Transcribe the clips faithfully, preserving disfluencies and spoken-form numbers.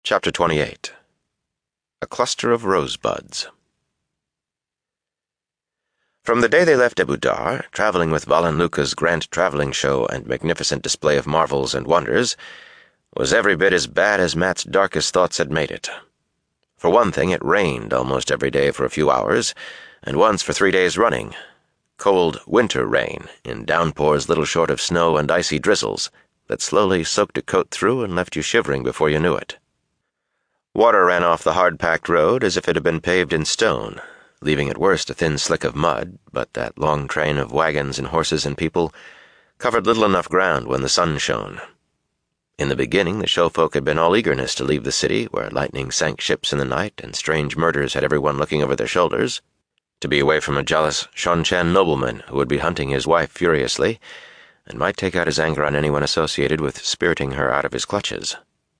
Chapter twenty-eight. A Cluster of Rosebuds. From the day they left Ebou Dar, traveling with Val and Luca's grand traveling show and magnificent display of marvels and wonders, was every bit as bad as Matt's darkest thoughts had made it. For one thing, it rained almost every day for a few hours, and once for three days running. Cold winter rain, in downpours little short of snow and icy drizzles, that slowly soaked a coat through and left you shivering before you knew it. Water ran off the hard-packed road as if it had been paved in stone, leaving at worst a thin slick of mud, but that long train of wagons and horses and people covered little enough ground when the sun shone. In the beginning, the showfolk had been all eagerness to leave the city where lightning sank ships in the night and strange murders had everyone looking over their shoulders, to be away from a jealous Shan-Chan nobleman who would be hunting his wife furiously and might take out his anger on anyone associated with spiriting her out of his clutches.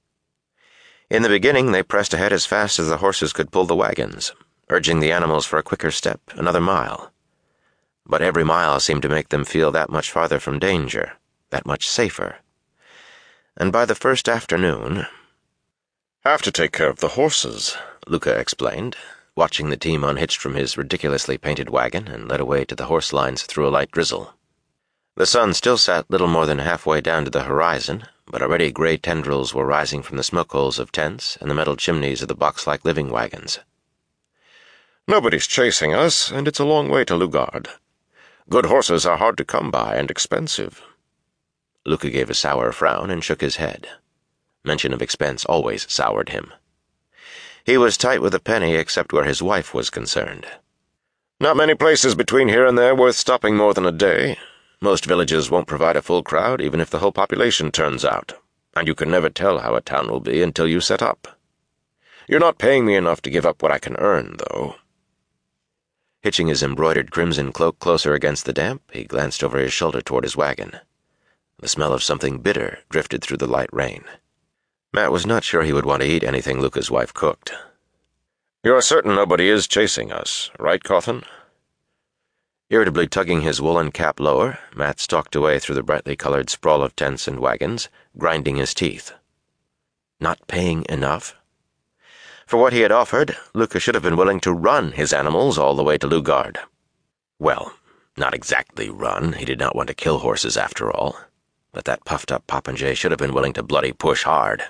In the beginning, they pressed ahead as fast as the horses could pull the wagons, urging the animals for a quicker step, another mile. But every mile seemed to make them feel that much farther from danger, that much safer. And by the first afternoon— "Have to take care of the horses," Luca explained, watching the team unhitched from his ridiculously painted wagon and led away to the horse lines through a light drizzle. The sun still sat little more than halfway down to the horizon, but already gray tendrils were rising from the smoke holes of tents and the metal chimneys of the box-like living wagons. "Nobody's chasing us, and it's a long way to Lugard. Good horses are hard to come by and expensive." Luca gave a sour frown and shook his head. Mention of expense always soured him. He was tight with a penny except where his wife was concerned. "Not many places between here and there worth stopping more than a day. Most villages won't provide a full crowd even if the whole population turns out, and you can never tell how a town will be until you set up. You're not paying me enough to give up what I can earn, though." Hitching his embroidered crimson cloak closer against the damp, he glanced over his shoulder toward his wagon. The smell of something bitter drifted through the light rain. Matt was not sure he would want to eat anything Luca's wife cooked. "You're certain nobody is chasing us, right, Cawthon?" Irritably tugging his woolen cap lower, Matt stalked away through the brightly colored sprawl of tents and wagons, grinding his teeth. Not paying enough? For what he had offered, Luca should have been willing to run his animals all the way to Lugard. Well, not exactly run. He did not want to kill horses after all. But that puffed-up popinjay should have been willing to bloody push hard.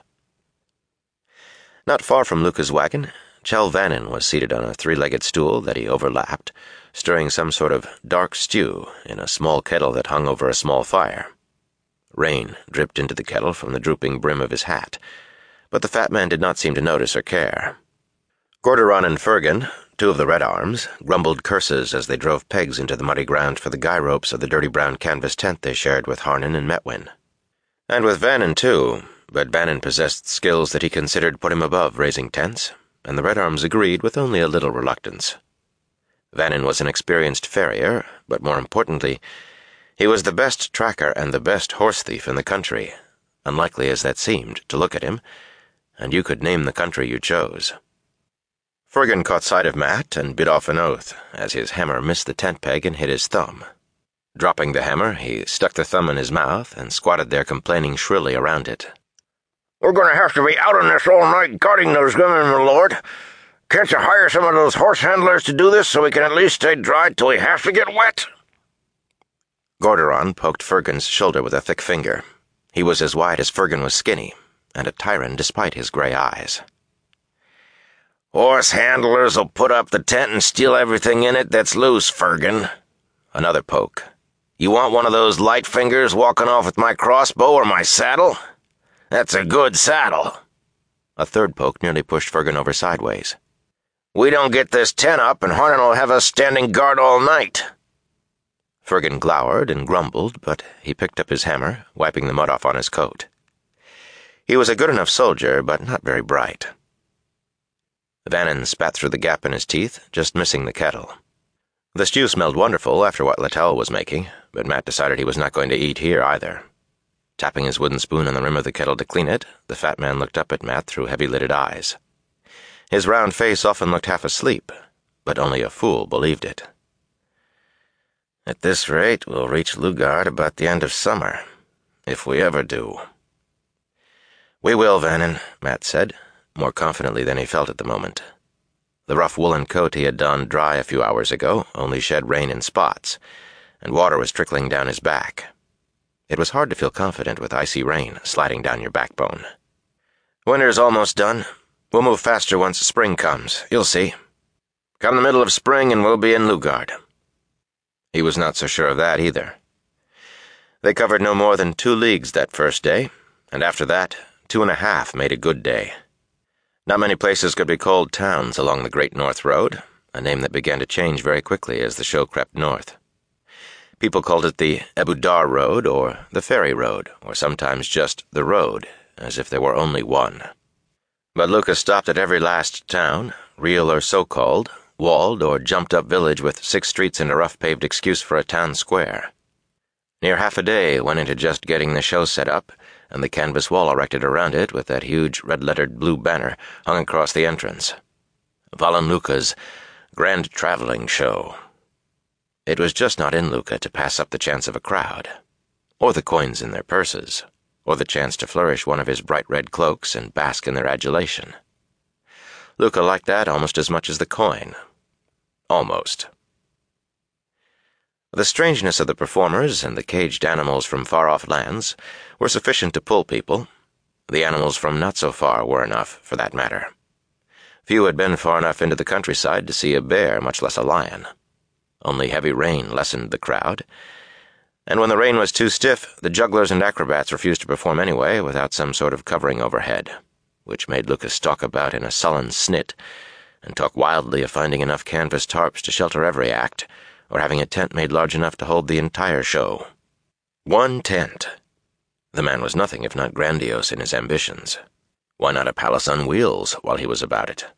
Not far from Luca's wagon, Chell Vannin was seated on a three-legged stool that he overlapped, stirring some sort of dark stew in a small kettle that hung over a small fire. Rain dripped into the kettle from the drooping brim of his hat, but the fat man did not seem to notice or care. Gorderon and Fergan, two of the Red Arms, grumbled curses as they drove pegs into the muddy ground for the guy ropes of the dirty brown canvas tent they shared with Harnan and Metwin. And with Vannin, too, but Vannin possessed skills that he considered put him above raising tents, and the Red Arms agreed with only a little reluctance. Vannin was an experienced farrier, but more importantly, he was the best tracker and the best horse thief in the country, unlikely as that seemed to look at him, and you could name the country you chose. Fergan caught sight of Matt and bit off an oath as his hammer missed the tent peg and hit his thumb. Dropping the hammer, he stuck the thumb in his mouth and squatted there complaining shrilly around it. "We're going to have to be out on this all night guarding those women, my lord. Can't you hire some of those horse handlers to do this so we can at least stay dry till we have to get wet?" Gorderon poked Fergan's shoulder with a thick finger. He was as wide as Fergan was skinny, and a tyrant despite his gray eyes. "Horse handlers'll put up the tent and steal everything in it that's loose, Fergan." Another poke. "You want one of those light fingers walking off with my crossbow or my saddle? That's a good saddle." A third poke nearly pushed Fergan over sideways. "We don't get this tent up and Harnan will have us standing guard all night." Fergan glowered and grumbled, but he picked up his hammer, wiping the mud off on his coat. He was a good enough soldier, but not very bright. Vannin spat through the gap in his teeth, just missing the kettle. The stew smelled wonderful after what Littell was making, but Matt decided he was not going to eat here either. Tapping his wooden spoon on the rim of the kettle to clean it, the fat man looked up at Matt through heavy-lidded eyes. His round face often looked half asleep, but only a fool believed it. "At this rate, we'll reach Lugard about the end of summer, if we ever do." "We will, Vannin," Matt said, more confidently than he felt at the moment. The rough woolen coat he had donned dry a few hours ago only shed rain in spots, and water was trickling down his back. It was hard to feel confident with icy rain sliding down your backbone. "Winter's almost done. We'll move faster once spring comes, you'll see. Come the middle of spring and we'll be in Lugard." He was not so sure of that either. They covered no more than two leagues that first day, and after that, two and a half made a good day. Not many places could be called towns along the Great North Road, a name that began to change very quickly as the show crept north. People called it the Abu Dar Road or the Ferry Road, or sometimes just the road, as if there were only one. But Lucas stopped at every last town, real or so-called, walled or jumped-up village with six streets and a rough-paved excuse for a town square. Near half a day went into just getting the show set up, and the canvas wall erected around it with that huge red-lettered blue banner hung across the entrance. Valan Luca's Grand Traveling Show. It was just not in Luca to pass up the chance of a crowd, or the coins in their purses, or the chance to flourish one of his bright red cloaks and bask in their adulation. Luca liked that almost as much as the coin. Almost. The strangeness of the performers and the caged animals from far-off lands were sufficient to pull people. The animals from not-so-far were enough, for that matter. Few had been far enough into the countryside to see a bear, much less a lion. Only heavy rain lessened the crowd, and when the rain was too stiff, the jugglers and acrobats refused to perform anyway without some sort of covering overhead, which made Lucas stalk about in a sullen snit and talk wildly of finding enough canvas tarps to shelter every act, or having a tent made large enough to hold the entire show. One tent. The man was nothing if not grandiose in his ambitions. Why not a palace on wheels while he was about it?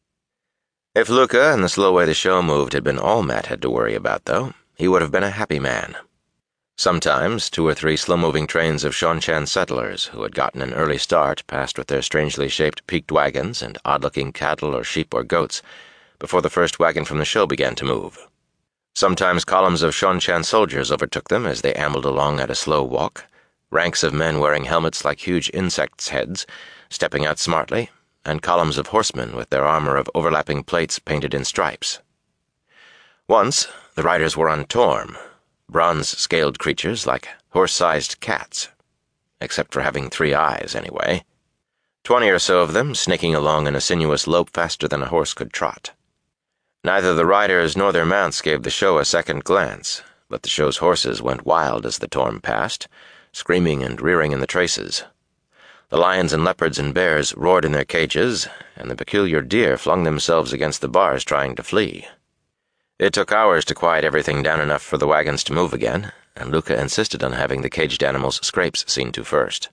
If Luca and the slow way the show moved had been all Matt had to worry about, though, he would have been a happy man. Sometimes two or three slow-moving trains of Seanchan settlers who had gotten an early start passed with their strangely shaped peaked wagons and odd-looking cattle or sheep or goats before the first wagon from the show began to move. Sometimes columns of Seanchan soldiers overtook them as they ambled along at a slow walk, ranks of men wearing helmets like huge insects' heads, stepping out smartly, and columns of horsemen with their armor of overlapping plates painted in stripes. Once, the riders were on Torm, bronze-scaled creatures like horse-sized cats, except for having three eyes, anyway. Twenty or so of them snaking along in a sinuous lope faster than a horse could trot. Neither the riders nor their mounts gave the show a second glance, but the show's horses went wild as the Torm passed, screaming and rearing in the traces. The lions and leopards and bears roared in their cages, and the peculiar deer flung themselves against the bars trying to flee. It took hours to quiet everything down enough for the wagons to move again, and Luca insisted on having the caged animals' scrapes seen to first.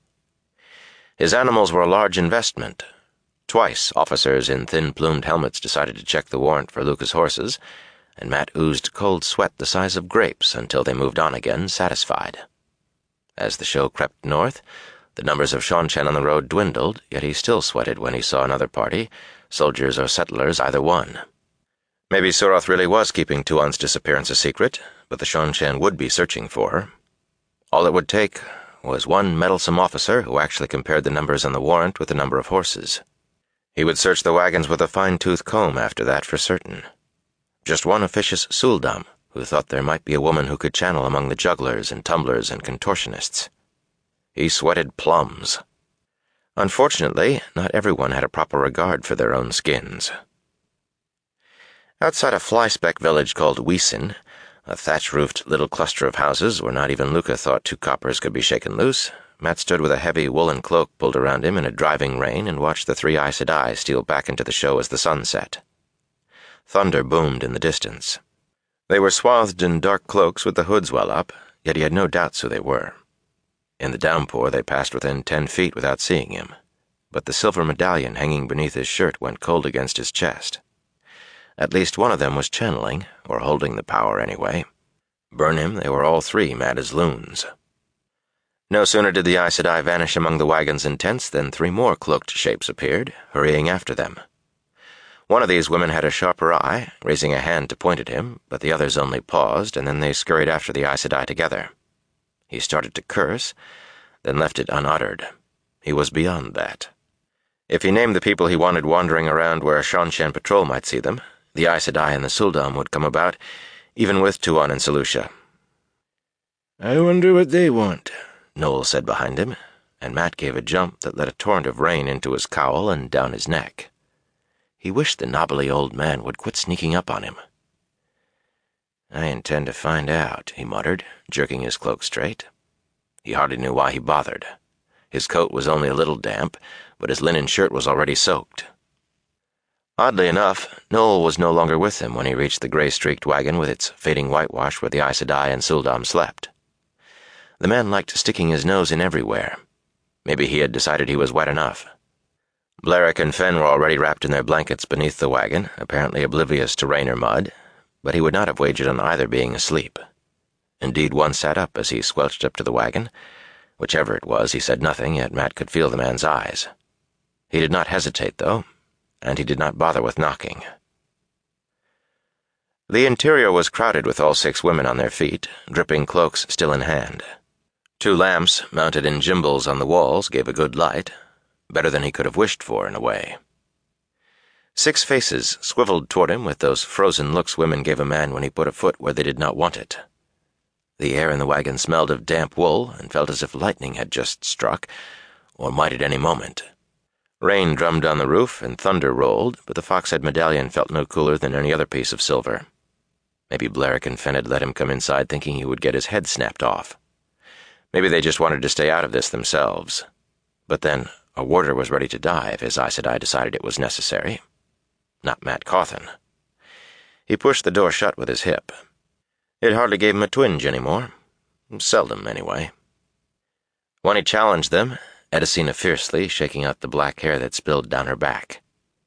His animals were a large investment. Twice, officers in thin-plumed helmets decided to check the warrant for Luca's horses, and Matt oozed cold sweat the size of grapes until they moved on again, satisfied. As the show crept north, the numbers of Seanchan on the road dwindled, yet he still sweated when he saw another party, soldiers or settlers, either one. Maybe Surath really was keeping Tuon's disappearance a secret, but the Seanchan would be searching for her. All it would take was one meddlesome officer who actually compared the numbers on the warrant with the number of horses. He would search the wagons with a fine-tooth comb after that for certain. Just one officious Suldam who thought there might be a woman who could channel among the jugglers and tumblers and contortionists. He sweated plums. Unfortunately, not everyone had a proper regard for their own skins. Outside a flyspeck village called Wiesen, a thatch-roofed little cluster of houses where not even Luca thought two coppers could be shaken loose, Matt stood with a heavy woolen cloak pulled around him in a driving rain and watched the three Aes Sedai steal back into the show as the sun set. Thunder boomed in the distance. They were swathed in dark cloaks with the hoods well up, yet he had no doubts who they were. In the downpour they passed within ten feet without seeing him, but the silver medallion hanging beneath his shirt went cold against his chest. At least one of them was channeling, or holding the power anyway. Burn him, they were all three mad as loons. No sooner did the Aes Sedai vanish among the wagons and tents than three more cloaked shapes appeared, hurrying after them. One of these women had a sharper eye, raising a hand to point at him, but the others only paused, and then they scurried after the Aes Sedai together. He started to curse, then left it unuttered. He was beyond that. If he named the people he wanted wandering around where a Seanchan patrol might see them, the Aes Sedai and the Suldam would come about, even with Tuon and Selucia. "I wonder what they want," Noel said behind him, and Mat gave a jump that let a torrent of rain into his cowl and down his neck. He wished the knobbly old man would quit sneaking up on him. "I intend to find out," he muttered, jerking his cloak straight. He hardly knew why he bothered. His coat was only a little damp, but his linen shirt was already soaked. Oddly enough, Noel was no longer with him when he reached the gray-streaked wagon with its fading whitewash where the Aes Sedai and Suldam slept. The man liked sticking his nose in everywhere. Maybe he had decided he was wet enough. Blerick and Fen were already wrapped in their blankets beneath the wagon, apparently oblivious to rain or mud, but he would not have wagered on either being asleep. Indeed, one sat up as he squelched up to the wagon. Whichever it was, he said nothing, yet Mat could feel the man's eyes. He did not hesitate, though, and he did not bother with knocking. The interior was crowded with all six women on their feet, dripping cloaks still in hand. Two lamps, mounted in gimbals on the walls, gave a good light, better than he could have wished for, in a way. Six faces swiveled toward him with those frozen looks women gave a man when he put a foot where they did not want it. The air in the wagon smelled of damp wool and felt as if lightning had just struck, or might at any moment. Rain drummed on the roof and thunder rolled, but the Foxhead medallion felt no cooler than any other piece of silver. Maybe Blerick and Fen had let him come inside thinking he would get his head snapped off. Maybe they just wanted to stay out of this themselves. But then, a warder was ready to die if his Aes Sedai decided it was necessary. Not Mat Cawthon. He pushed the door shut with his hip. It hardly gave him a twinge anymore. Seldom, anyway. When he challenged them, Edicina fiercely, shaking out the black hair that spilled down her back.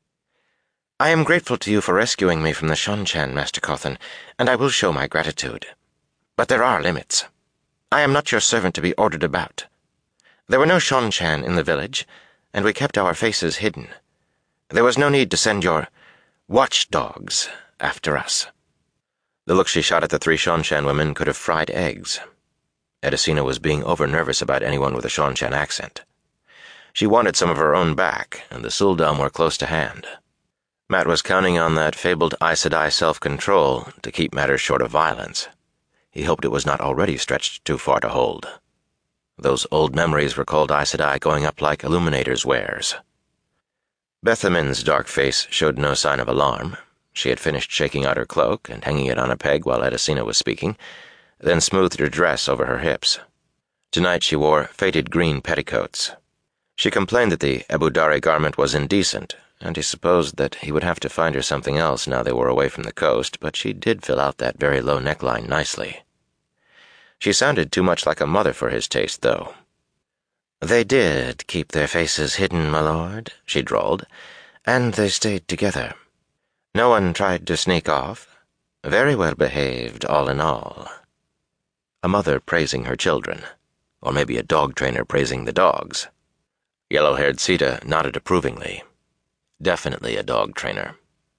"I am grateful to you for rescuing me from the Seanchan, Master Cawthon, and I will show my gratitude. But there are limits. I am not your servant to be ordered about. There were no Seanchan in the village, and we kept our faces hidden. There was no need to send your watchdogs after us." The look she shot at the three Seanchan women could have fried eggs. Edicina was being over-nervous about anyone with a Seanchan accent. She wanted some of her own back, and the Suldam were close to hand. Mat was counting on that fabled Aes Sedai self-control to keep matters short of violence. He hoped it was not already stretched too far to hold. Those old memories recalled Aes Sedai going up like illuminators' wares. Bethamin's dark face showed no sign of alarm. She had finished shaking out her cloak and hanging it on a peg while Edicina was speaking, then smoothed her dress over her hips. Tonight she wore faded green petticoats. She complained that the Ebudari garment was indecent, and he supposed that he would have to find her something else now they were away from the coast, but she did fill out that very low neckline nicely. She sounded too much like a mother for his taste, though. "They did keep their faces hidden, my lord," she drawled, "and they stayed together. No one tried to sneak off. Very well behaved, all in all." A mother praising her children, or maybe a dog trainer praising the dogs. Yellow-haired Sita nodded approvingly. Definitely a dog trainer.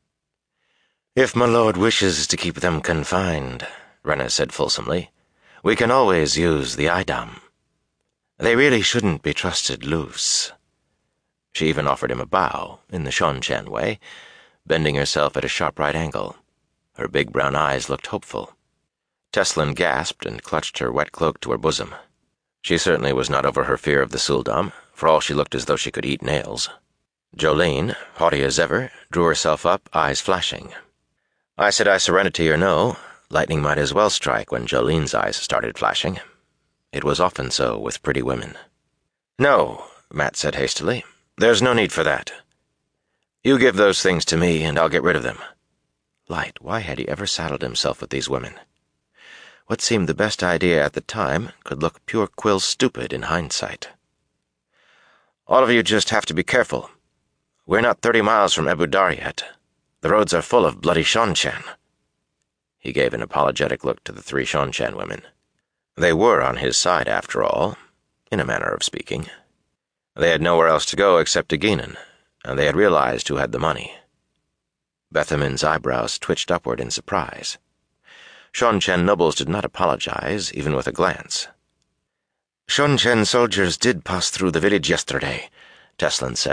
"If my lord wishes to keep them confined," Rena said fulsomely, "we can always use the Idam. They really shouldn't be trusted loose." She even offered him a bow, in the Seanchan way, bending herself at a sharp right angle. Her big brown eyes looked hopeful. Teslin gasped and clutched her wet cloak to her bosom. She certainly was not over her fear of the Suldam, for all she looked as though she could eat nails. Jolene, haughty as ever, drew herself up, eyes flashing. Aes Sedai serenity or no, lightning might as well strike when Jolene's eyes started flashing. It was often so with pretty women. "No," Mat said hastily. "There's no need for that. You give those things to me, and I'll get rid of them." Light, why had he ever saddled himself with these women? What seemed the best idea at the time could look pure quill stupid in hindsight. "All of you just have to be careful. We're not thirty miles from Ebudar yet. The roads are full of bloody Seanchan." He gave an apologetic look to the three Seanchan women. They were on his side, after all, in a manner of speaking. They had nowhere else to go except to Guinan, and they had realized who had the money. Bethamin's eyebrows twitched upward in surprise. Seanchan nobles did not apologize, even with a glance. "Seanchan soldiers did pass through the village yesterday," Teslin said,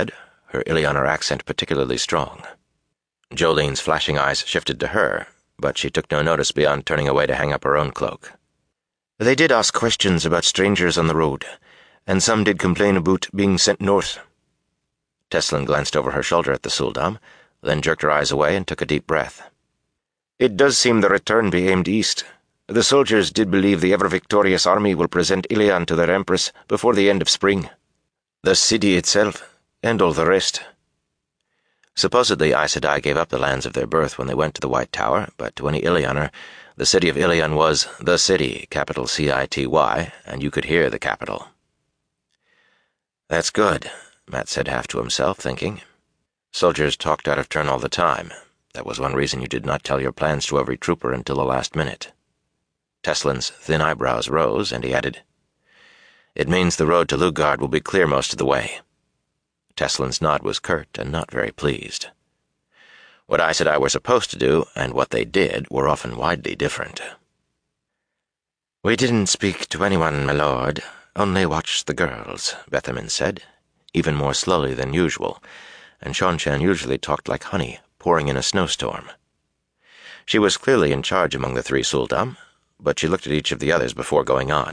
her Illianer accent particularly strong. Jolene's flashing eyes shifted to her, but she took no notice beyond turning away to hang up her own cloak. They did ask questions about strangers on the road, and some did complain about being sent north. Teslin glanced over her shoulder at the Suldam, then jerked her eyes away and took a deep breath. It does seem the return be aimed east. The soldiers did believe the ever-victorious army will present Ilian to their empress before the end of spring. The city itself, and all the rest. Supposedly Aes Sedai gave up the lands of their birth when they went to the White Tower, but to any Illianer, the city of Ilian was the city, capital C I T Y, and you could hear the capital. That's good, Mat said half to himself, thinking. Soldiers talked out of turn all the time. That was one reason you did not tell your plans to every trooper until the last minute. Teslin's thin eyebrows rose, and he added, It means the road to Lugard will be clear most of the way. Teslin's nod was curt and not very pleased. What Aes Sedai were supposed to do, and what they did, were often widely different. We didn't speak to anyone, my lord, only watched the girls, Bethamin said, even more slowly than usual, and Seanchan usually talked like honey pouring in a snowstorm. She was clearly in charge among the three Suldam, but she looked at each of the others before going on.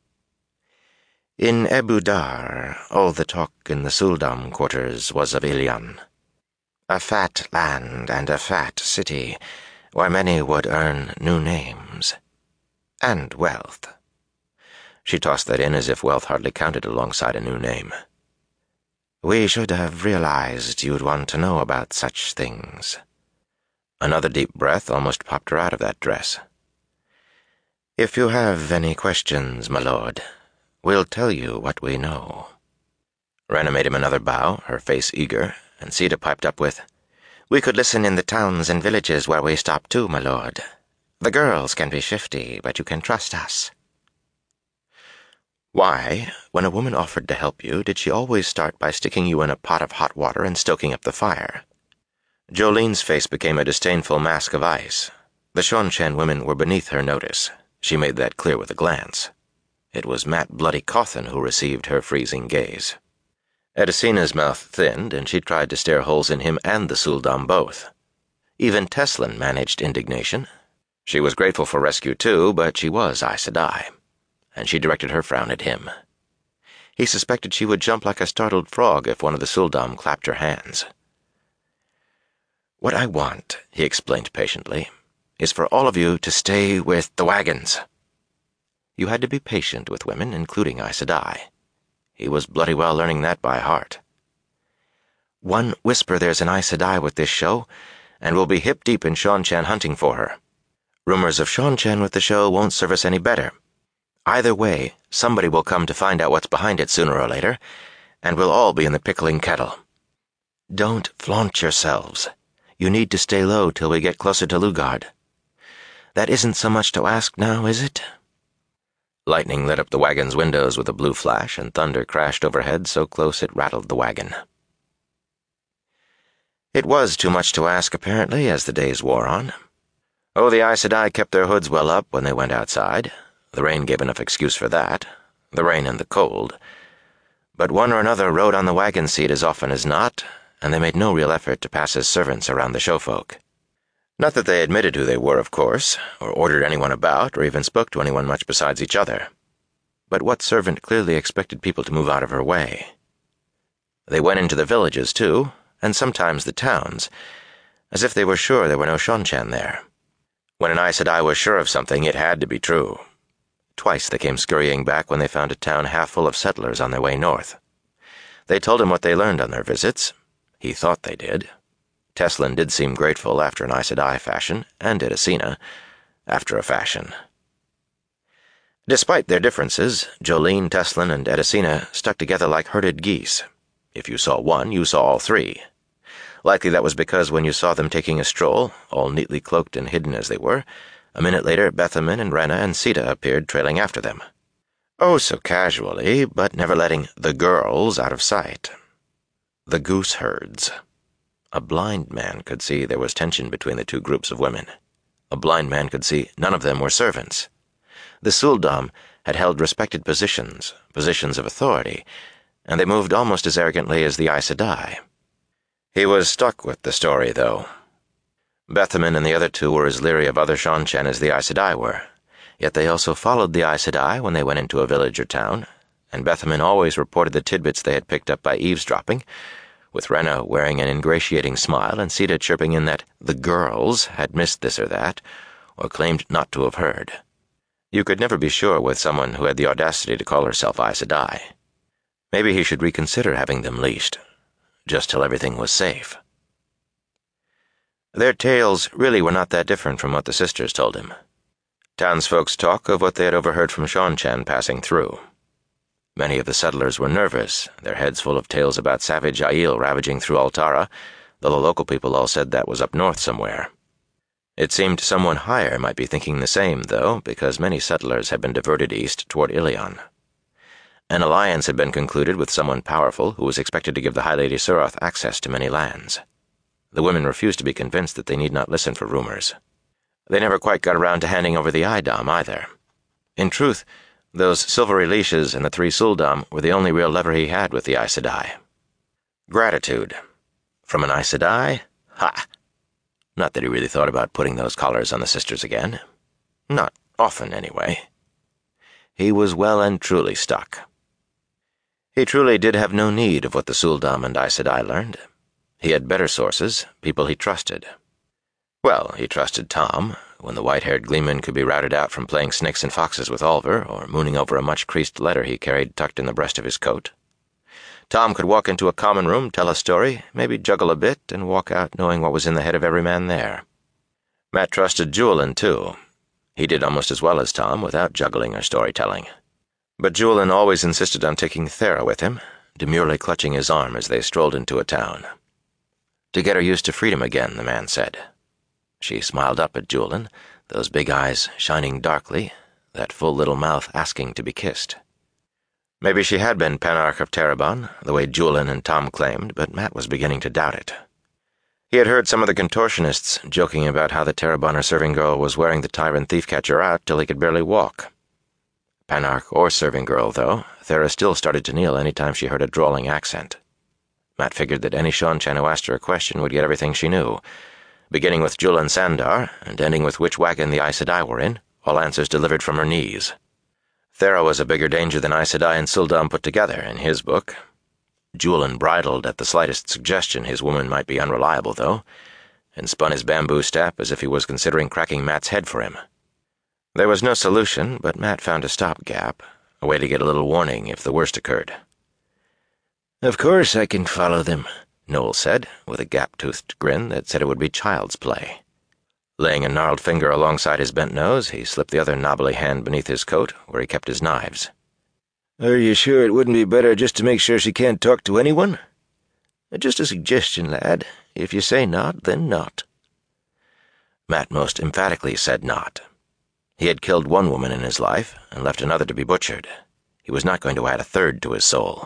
In Ebou Dar, all the talk in the Suldam quarters was of Ilian. A fat land and a fat city, where many would earn new names. And wealth. She tossed that in as if wealth hardly counted alongside a new name. We should have realized you'd want to know about such things. Another deep breath almost popped her out of that dress. If you have any questions, my lord, we'll tell you what we know. Rena made him another bow, her face eager, and Sita piped up with, We could listen in the towns and villages where we stop too, my lord. The girls can be shifty, but you can trust us. Why, when a woman offered to help you, did she always start by sticking you in a pot of hot water and stoking up the fire? Jolene's face became a disdainful mask of ice. The Seanchan women were beneath her notice. She made that clear with a glance. It was Mat Bloody Cawthon who received her freezing gaze. Edicina's mouth thinned, and she tried to stare holes in him and the Suldam both. Even Teslin managed indignation. She was grateful for rescue too, but she was Aes Sedai, and she directed her frown at him. He suspected she would jump like a startled frog if one of the Suldam clapped her hands. What I want, he explained patiently, is for all of you to stay with the wagons. You had to be patient with women, including Aes Sedai. He was bloody well learning that by heart. One whisper there's an Aes Sedai with this show, and we'll be hip-deep in Seanchan hunting for her. Rumors of Seanchan with the show won't serve us any better. Either way, somebody will come to find out what's behind it sooner or later, and we'll all be in the pickling kettle. Don't flaunt yourselves. You need to stay low till we get closer to Lugard. That isn't so much to ask now, is it? Lightning lit up the wagon's windows with a blue flash, and thunder crashed overhead so close it rattled the wagon. It was too much to ask, apparently, as the days wore on. Oh, the Aes Sedai kept their hoods well up when they went outside. The rain gave enough excuse for that. The rain and the cold. But one or another rode on the wagon seat as often as not, and they made no real effort to pass as servants around the showfolk. Not that they admitted who they were, of course, or ordered anyone about, or even spoke to anyone much besides each other. But what servant clearly expected people to move out of her way? They went into the villages, too, and sometimes the towns, as if they were sure there were no Seanchan there. When an Aes Sedai was sure of something, it had to be true. Twice they came scurrying back when they found a town half full of settlers on their way north. They told him what they learned on their visits. He thought they did. Teslin did seem grateful after an Aes Sedai fashion, and Edicina after a fashion. Despite their differences, Jolene, Teslin, and Edicina stuck together like herded geese. If you saw one, you saw all three. Likely that was because when you saw them taking a stroll, all neatly cloaked and hidden as they were, a minute later Bethamin and Rena and Sita appeared trailing after them. Oh, so casually, but never letting the girls out of sight. The goose herds. A blind man could see there was tension between the two groups of women. A blind man could see none of them were servants. The Suldam had held respected positions, positions of authority, and they moved almost as arrogantly as the Aes Sedai. He was stuck with the story, though. Bethaman and the other two were as leery of other Seanchan as the Aes Sedai were, yet they also followed the Aes Sedai when they went into a village or town, and Bethaman always reported the tidbits they had picked up by eavesdropping, with Rena wearing an ingratiating smile and Sita chirping in that the girls had missed this or that, or claimed not to have heard. You could never be sure with someone who had the audacity to call herself Aes Sedai. Maybe he should reconsider having them leashed, just till everything was safe. Their tales really were not that different from what the sisters told him. Townsfolk's talk of what they had overheard from Seanchan passing through. Many of the settlers were nervous, their heads full of tales about savage Aiel ravaging through Altara, though the local people all said that was up north somewhere. It seemed someone higher might be thinking the same, though, because many settlers had been diverted east toward Ilion. An alliance had been concluded with someone powerful who was expected to give the High Lady Suroth access to many lands. The women refused to be convinced that they need not listen for rumors. They never quite got around to handing over the Eidam, either. In truth, those silvery leashes and the three Suldam were the only real lever he had with the Aes Sedai. Gratitude. From an Aes Sedai? Ha! Not that he really thought about putting those collars on the sisters again. Not often, anyway. He was well and truly stuck. He truly did have no need of what the Suldam and Aes Sedai learned. He had better sources, people he trusted. Well, he trusted Tom, when the white-haired gleeman could be routed out from playing snakes and foxes with Olver, or mooning over a much-creased letter he carried tucked in the breast of his coat. Tom could walk into a common room, tell a story, maybe juggle a bit, and walk out knowing what was in the head of every man there. Mat trusted Juilin, too. He did almost as well as Tom without juggling or storytelling. But Juilin always insisted on taking Thera with him, demurely clutching his arm as they strolled into a town. To get her used to freedom again, the man said. She smiled up at Juilin, those big eyes shining darkly, that full little mouth asking to be kissed. Maybe she had been Panarch of Terabon, the way Juilin and Tom claimed, but Mat was beginning to doubt it. He had heard some of the contortionists joking about how the Terabonner serving girl was wearing the tyrant thief-catcher out till he could barely walk. Panarch or serving girl, though, Thera still started to kneel any time she heard a drawling accent. Mat figured that any Seanchan who asked her a question would get everything she knew, beginning with Juilin Sandar and ending with which wagon the Aes Sedai were in, all answers delivered from her knees. Thera was a bigger danger than Aes Sedai and Suldam put together, in his book. Juilin bridled at the slightest suggestion his woman might be unreliable, though, and spun his bamboo staff as if he was considering cracking Mat's head for him. There was no solution, but Mat found a stopgap, a way to get a little warning if the worst occurred. "Of course I can follow them," Noel said, with a gap-toothed grin that said it would be child's play. Laying a gnarled finger alongside his bent nose, he slipped the other knobbly hand beneath his coat, where he kept his knives. "Are you sure it wouldn't be better just to make sure she can't talk to anyone? Just a suggestion, lad. If you say not, then not." Mat most emphatically said not. He had killed one woman in his life, and left another to be butchered. He was not going to add a third to his soul.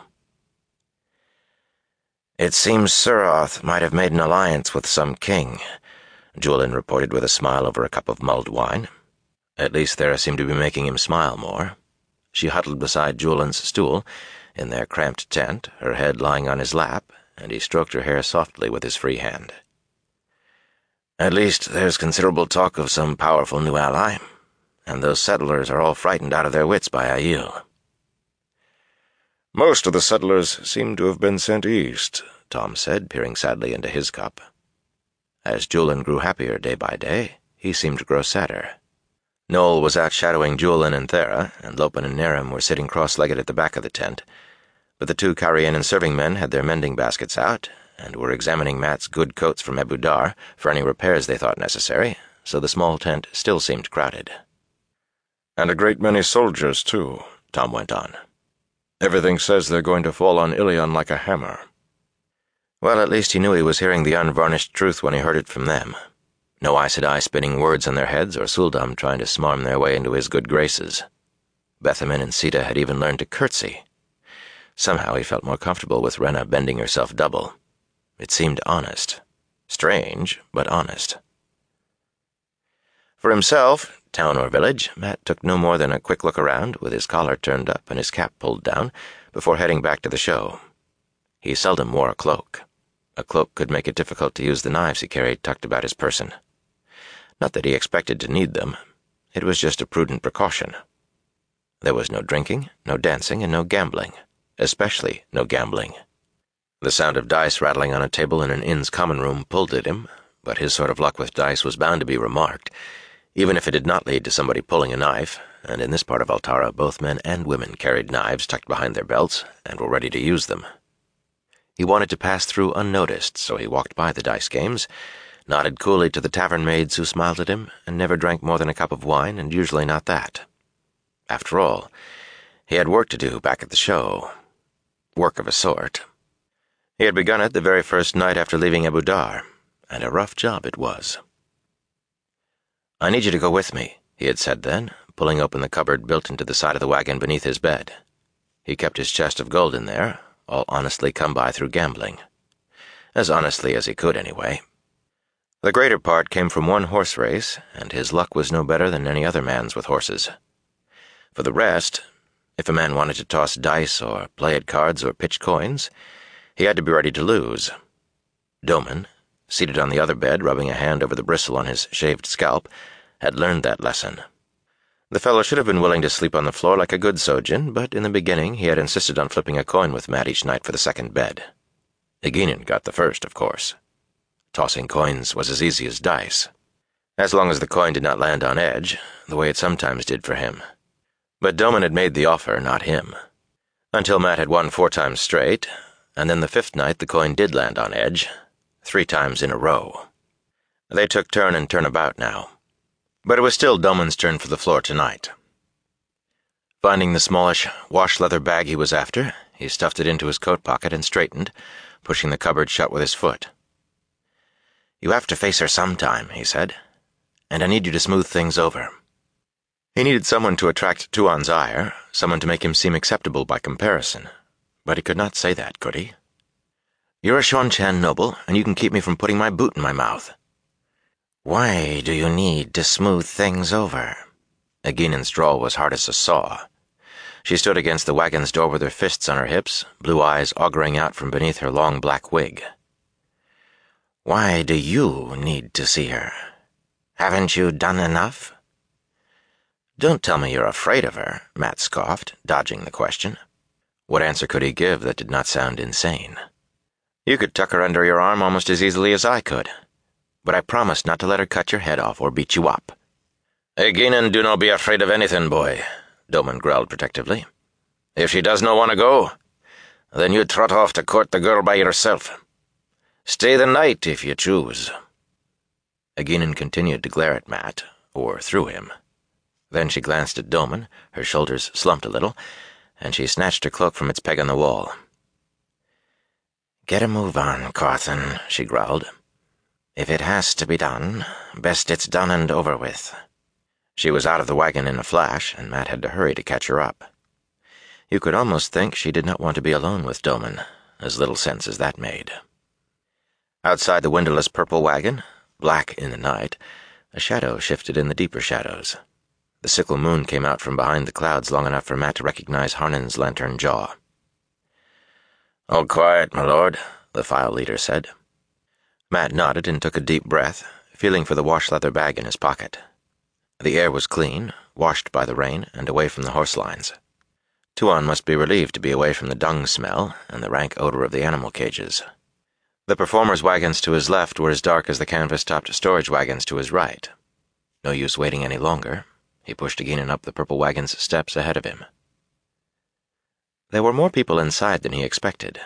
"It seems Suroth might have made an alliance with some king," Juilin reported with a smile over a cup of mulled wine. At least Thera seemed to be making him smile more. She huddled beside Juilin's stool, in their cramped tent, her head lying on his lap, and he stroked her hair softly with his free hand. "At least there's considerable talk of some powerful new ally, and those settlers are all frightened out of their wits by Aiel." "Most of the settlers seem to have been sent east," Tom said, peering sadly into his cup. As Juilin grew happier day by day, he seemed to grow sadder. Noel was out shadowing Juilin and Thera, and Lopen and Nerim were sitting cross-legged at the back of the tent, but the two Carianan serving men had their mending baskets out, and were examining Mat's good coats from Ebou Dar for any repairs they thought necessary, so the small tent still seemed crowded. "And a great many soldiers, too," Tom went on. "Everything says they're going to fall on Ilion like a hammer." Well, at least he knew he was hearing the unvarnished truth when he heard it from them. No Aes Sedai spinning words in their heads or Suldam trying to smarm their way into his good graces. Bethaman and Sita had even learned to curtsy. Somehow he felt more comfortable with Rena bending herself double. It seemed honest. Strange, but honest. For himself, town or village, Mat took no more than a quick look around, with his collar turned up and his cap pulled down, before heading back to the show. He seldom wore a cloak. A cloak could make it difficult to use the knives he carried tucked about his person. Not that he expected to need them. It was just a prudent precaution. There was no drinking, no dancing, and no gambling. Especially no gambling. The sound of dice rattling on a table in an inn's common room pulled at him, but his sort of luck with dice was bound to be remarked, even if it did not lead to somebody pulling a knife, and in this part of Altara both men and women carried knives tucked behind their belts and were ready to use them. He wanted to pass through unnoticed, so he walked by the dice games, nodded coolly to the tavern maids who smiled at him, and never drank more than a cup of wine, and usually not that. After all, he had work to do back at the show. Work of a sort. He had begun it the very first night after leaving Abu Dar, and a rough job it was. "I need you to go with me," he had said then, pulling open the cupboard built into the side of the wagon beneath his bed. He kept his chest of gold in there, all honestly come by through gambling. As honestly as he could, anyway. The greater part came from one horse race, and his luck was no better than any other man's with horses. For the rest, if a man wanted to toss dice or play at cards or pitch coins, he had to be ready to lose. Doman, seated on the other bed, rubbing a hand over the bristle on his shaved scalp, had learned that lesson. The fellow should have been willing to sleep on the floor like a good sojin, but in the beginning he had insisted on flipping a coin with Matt each night for the second bed. Eginin got the first, of course. Tossing coins was as easy as dice, as long as the coin did not land on edge, the way it sometimes did for him. But Doman had made the offer, not him. Until Matt had won four times straight, and then the fifth night the coin did land on edge, three times in a row. They took turn and turn about now. But it was still Doman's turn for the floor tonight. Finding the smallish wash-leather bag he was after, he stuffed it into his coat pocket and straightened, pushing the cupboard shut with his foot. "You have to face her sometime," he said, "and I need you to smooth things over." He needed someone to attract Tuon's ire, someone to make him seem acceptable by comparison, but he could not say that, could he? "You're a Seanchan noble, and you can keep me from putting my boot in my mouth." "Why do you need to smooth things over?" Eginin's drawl was hard as a saw. She stood against the wagon's door with her fists on her hips, blue eyes auguring out from beneath her long black wig. "Why do you need to see her? Haven't you done enough?" "Don't tell me you're afraid of her," Matt scoffed, dodging the question. What answer could he give that did not sound insane? "You could tuck her under your arm almost as easily as I could. But I promised not to let her cut your head off or beat you up." "Eginin do not be afraid of anything, boy," Doman growled protectively. "If she does not want to go, then you trot off to court the girl by yourself. Stay the night if you choose." Eginin continued to glare at Matt, or through him. Then she glanced at Doman, her shoulders slumped a little, and she snatched her cloak from its peg on the wall. "Get a move on, Carthen," she growled. "If it has to be done, best it's done and over with." She was out of the wagon in a flash, and Matt had to hurry to catch her up. You could almost think she did not want to be alone with Doman, as little sense as that made. Outside the windowless purple wagon, black in the night, a shadow shifted in the deeper shadows. The sickle moon came out from behind the clouds long enough for Matt to recognize Harnon's lantern jaw. "All quiet, my lord," the file leader said. Matt nodded and took a deep breath, feeling for the wash-leather bag in his pocket. The air was clean, washed by the rain, and away from the horse lines. Tuon must be relieved to be away from the dung smell and the rank odor of the animal cages. The performers' wagons to his left were as dark as the canvas-topped storage wagons to his right. No use waiting any longer. He pushed Eginin up the purple wagon's steps ahead of him. There were more people inside than he expected.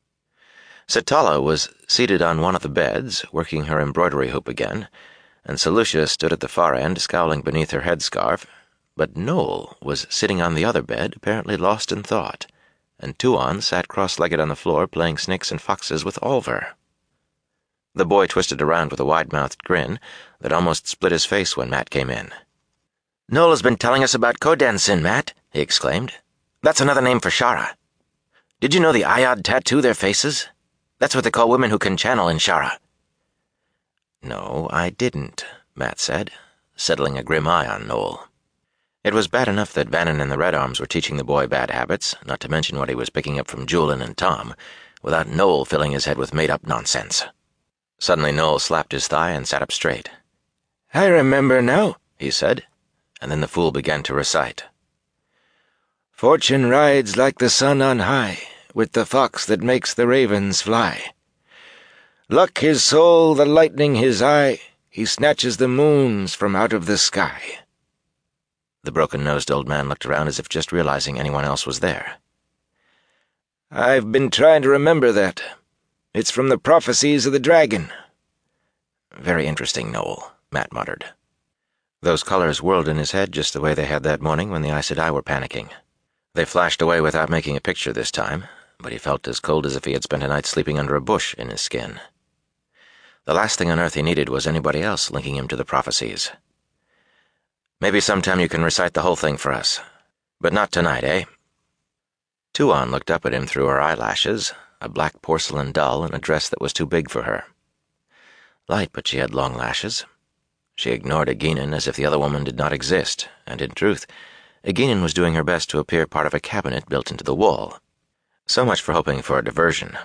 Satala was seated on one of the beds, working her embroidery hoop again, and Selucia stood at the far end, scowling beneath her headscarf, but Noel was sitting on the other bed, apparently lost in thought, and Tuon sat cross-legged on the floor playing snakes and foxes with Olver. The boy twisted around with a wide-mouthed grin that almost split his face when Matt came in. "Noel has been telling us about Kodansin, Matt," he exclaimed. "That's another name for Shara. Did you know the Ayad tattoo their faces? That's what they call women who can channel in Shara." "No, I didn't," Matt said, settling a grim eye on Noel. It was bad enough that Vannon and the Red Arms were teaching the boy bad habits, not to mention what he was picking up from Julian and Tom, without Noel filling his head with made-up nonsense. Suddenly Noel slapped his thigh and sat up straight. "I remember now," he said, and then the fool began to recite. "Fortune rides like the sun on high, with the fox that makes the ravens fly. Luck his soul, the lightning his eye, he snatches the moons from out of the sky." The broken-nosed old man looked around as if just realizing anyone else was there. "I've been trying to remember that. It's from the prophecies of the dragon." "Very interesting, Noel," Matt muttered. Those colors whirled in his head just the way they had that morning when the Aes Sedai were panicking. They flashed away without making a picture this time, but he felt as cold as if he had spent a night sleeping under a bush in his skin. The last thing on earth he needed was anybody else linking him to the prophecies. "Maybe sometime you can recite the whole thing for us. But not tonight, eh?" Tuon looked up at him through her eyelashes, a black porcelain doll in a dress that was too big for her. Light, but she had long lashes. She ignored Eginin as if the other woman did not exist, and in truth, Eginin was doing her best to appear part of a cabinet built into the wall. So much for hoping for a diversion.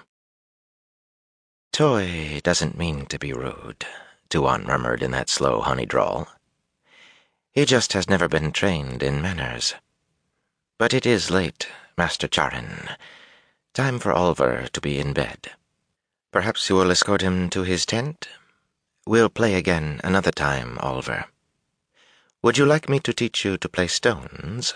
"Toy doesn't mean to be rude," Tuon murmured in that slow honey drawl. "He just has never been trained in manners. But it is late, Master Charin. Time for Olver to be in bed. Perhaps you will escort him to his tent? We'll play again another time, Olver. Would you like me to teach you to play stones?"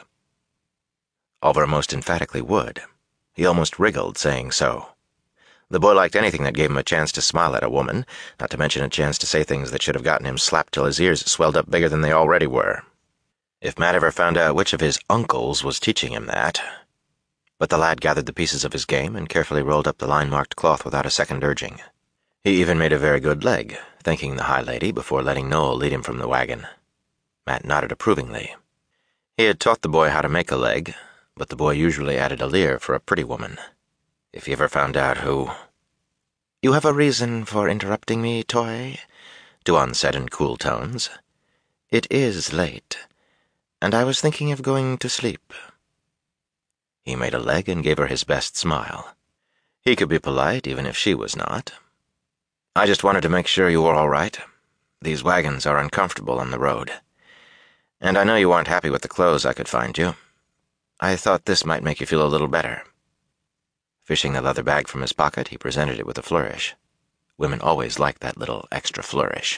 Olver most emphatically would. He almost wriggled saying so. The boy liked anything that gave him a chance to smile at a woman, not to mention a chance to say things that should have gotten him slapped till his ears swelled up bigger than they already were. If Matt ever found out which of his uncles was teaching him that. But the lad gathered the pieces of his game and carefully rolled up the line-marked cloth without a second urging. He even made a very good leg, thanking the High Lady before letting Noel lead him from the wagon. Matt nodded approvingly. He had taught the boy how to make a leg, but the boy usually added a leer for a pretty woman. If he ever found out who... "You have a reason for interrupting me, Toy?" Tuon said in cool tones. "It is late, and I was thinking of going to sleep." He made a leg and gave her his best smile. He could be polite even if she was not. "I just wanted to make sure you were all right. These wagons are uncomfortable on the road. And I know you aren't happy with the clothes I could find you. I thought this might make you feel a little better." Fishing the leather bag from his pocket, he presented it with a flourish. Women always liked that little extra flourish.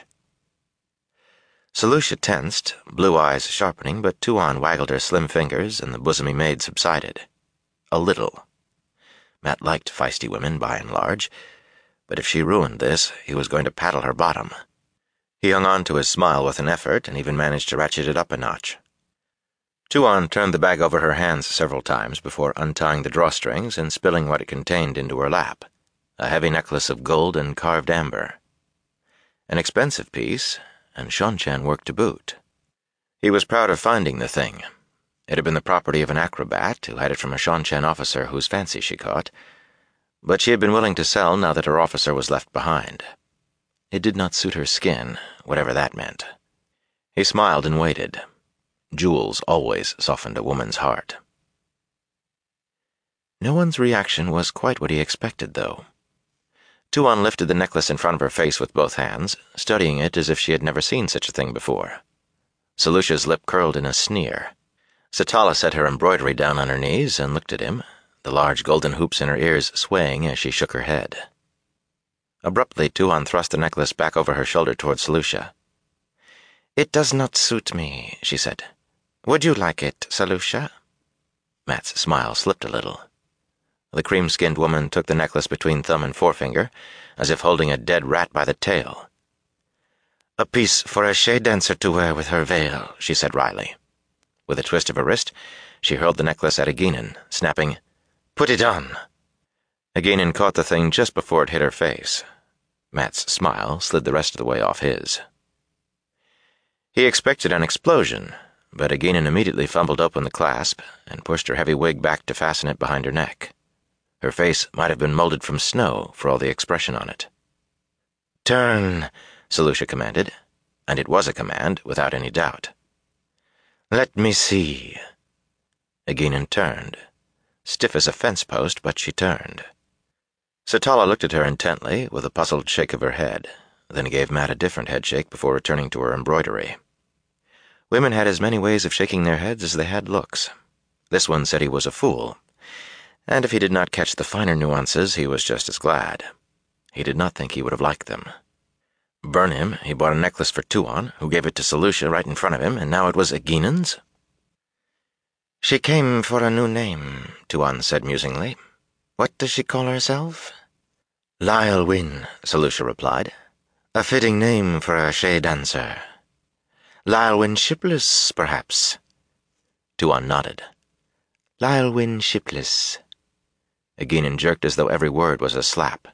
Selucia tensed, blue eyes sharpening, but Tuon waggled her slim fingers, and the bosomy maid subsided. A little. Matt liked feisty women, by and large, but if she ruined this, he was going to paddle her bottom. He hung on to his smile with an effort, and even managed to ratchet it up a notch. Tuon turned the bag over her hands several times before untying the drawstrings and spilling what it contained into her lap, a heavy necklace of gold and carved amber. An expensive piece, and Seanchan work to boot. He was proud of finding the thing. It had been the property of an acrobat who had it from a Seanchan officer whose fancy she caught, but she had been willing to sell now that her officer was left behind. It did not suit her skin, whatever that meant. He smiled and waited. Jewels always softened a woman's heart. No one's reaction was quite what he expected, though. Tuon lifted the necklace in front of her face with both hands, studying it as if she had never seen such a thing before. Selucia's lip curled in a sneer. Satala set her embroidery down on her knees and looked at him, the large golden hoops in her ears swaying as she shook her head. Abruptly, Tuon thrust the necklace back over her shoulder toward Selucia. "It does not suit me," she said. "Would you like it, Selucia?" Matt's smile slipped a little. The cream-skinned woman took the necklace between thumb and forefinger, as if holding a dead rat by the tail. "A piece for a Shea dancer to wear with her veil," she said wryly. With a twist of her wrist, she hurled the necklace at Eginin, snapping, "Put it on!" Eginin caught the thing just before it hit her face. Matt's smile slid the rest of the way off his. He expected an explosion, but Eginin immediately fumbled open the clasp and pushed her heavy wig back to fasten it behind her neck. Her face might have been molded from snow for all the expression on it. "Turn," Selucia commanded, and it was a command without any doubt. "Let me see." Eginin turned. Stiff as a fence post, but she turned. Satala looked at her intently, with a puzzled shake of her head, then gave Matt a different headshake before returning to her embroidery. Women had as many ways of shaking their heads as they had looks. This one said he was a fool, and if he did not catch the finer nuances, he was just as glad. He did not think he would have liked them. Burn him, he bought a necklace for Tuon, who gave it to Selucia right in front of him, and now it was Eginon's? "She came for a new name," Tuon said musingly. "What does she call herself?" "Lyle Wynn," Selucia replied. "A fitting name for a Shea-dancer. Lyle Wynn Shipless, perhaps?" Tuon nodded. "Lyle Wynn Shipless." Eginon jerked as though every word was a slap.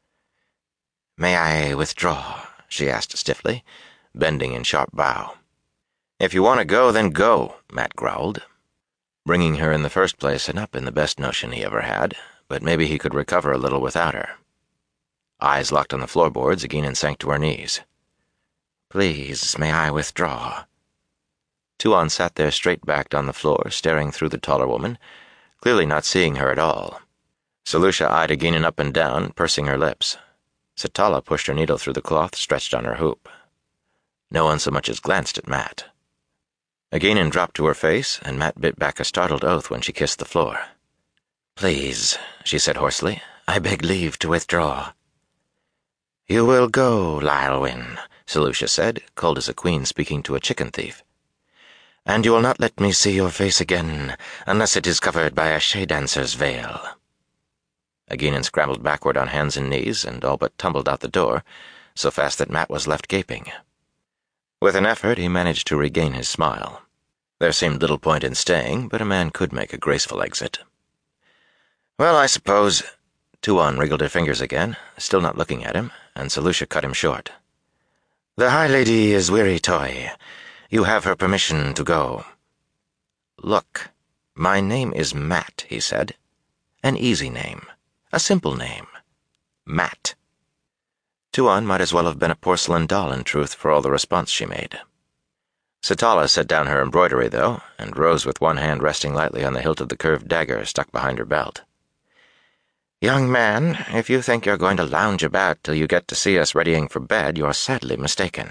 "May I withdraw?" she asked stiffly, bending in sharp bow. "If you want to go, then go," Matt growled. Bringing her in the first place had not been the best notion he ever had, but maybe he could recover a little without her. Eyes locked on the floorboards, Eginon sank to her knees. "Please, may I withdraw?" Tuon sat there straight-backed on the floor, staring through the taller woman, clearly not seeing her at all. Selucia eyed Eginon up and down, pursing her lips. Satala pushed her needle through the cloth stretched on her hoop. No one so much as glanced at Matt. Eginon dropped to her face, and Matt bit back a startled oath when she kissed the floor. "Please," she said hoarsely, "I beg leave to withdraw." "You will go, Lyle Wynn," Selucia said, cold as a queen speaking to a chicken thief. "And you will not let me see your face again, unless it is covered by a Shea-dancer's veil." Eginon scrambled backward on hands and knees, and all but tumbled out the door, so fast that Matt was left gaping. With an effort, he managed to regain his smile. There seemed little point in staying, but a man could make a graceful exit. "Well, I suppose—" Tuon wriggled her fingers again, still not looking at him, and Selucia cut him short. "The High Lady is weary toy. You have her permission to go." "Look, my name is Matt," he said. "An easy name. A simple name. Matt." Tuon might as well have been a porcelain doll, in truth, for all the response she made. Satala set down her embroidery, though, and rose with one hand resting lightly on the hilt of the curved dagger stuck behind her belt. "Young man, if you think you're going to lounge about till you get to see us readying for bed, you're sadly mistaken."